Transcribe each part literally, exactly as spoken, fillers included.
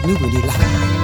newly light.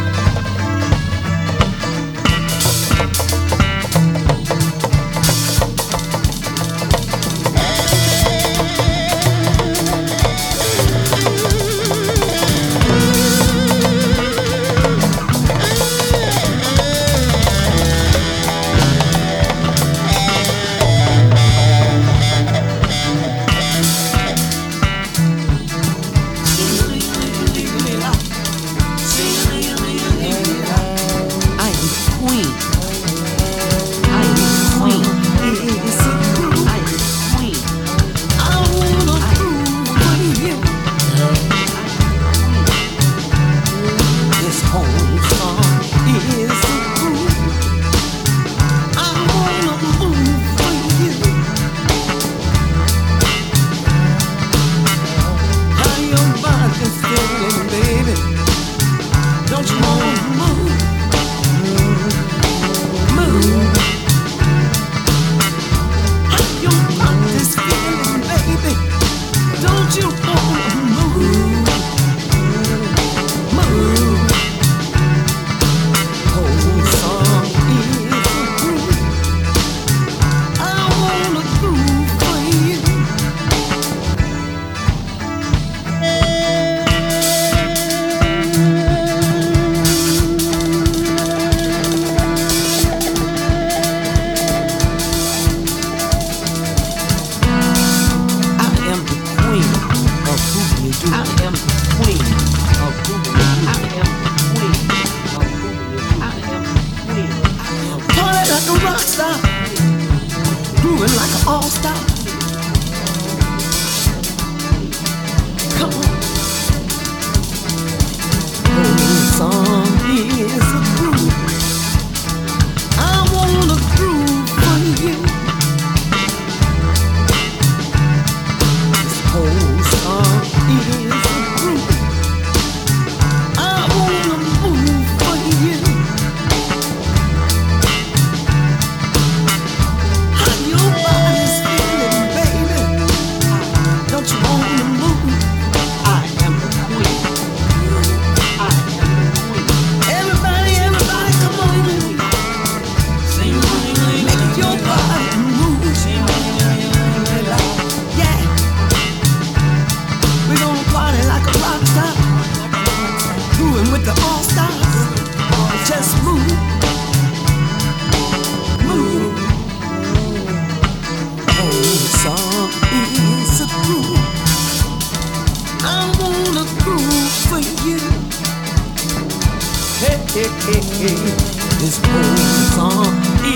This whole song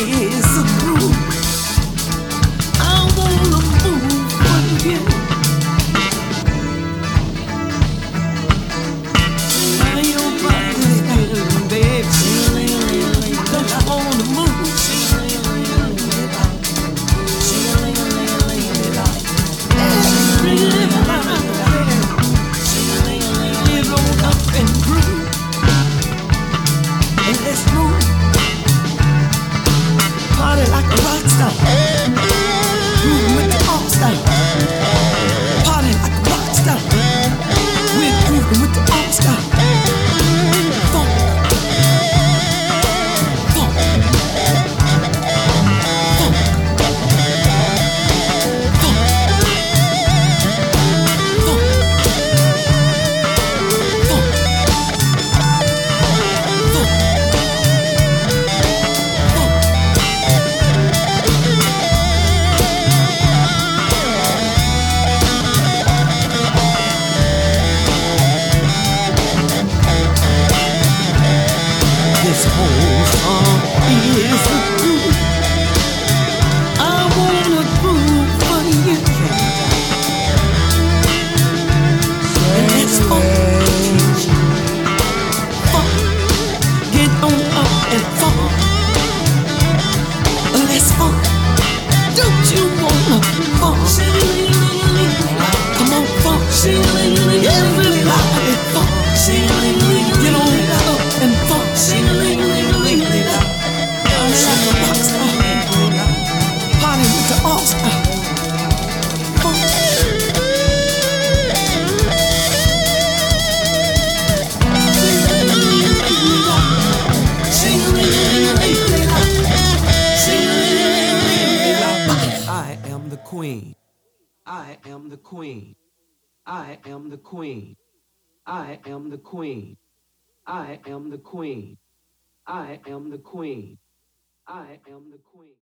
is a groove. I wanna move for you. Now your body's feeling, baby. Don't you wanna move? Live on up and groove. Let's move. Party like a rock star. Groove with the all star. Party like a rock star. We're grooving with the all star. Funk. Funk. Funk. This whole song is a groove. I wanna groove for you. And it's funk. Funk. Get on up and funk. Let's funk. Don't you wanna funk? Come on, funk. Everybody funk. Get on up and funk. queen. I am the queen. I am the queen. I am the queen. I am the queen. I am the queen. I am the queen.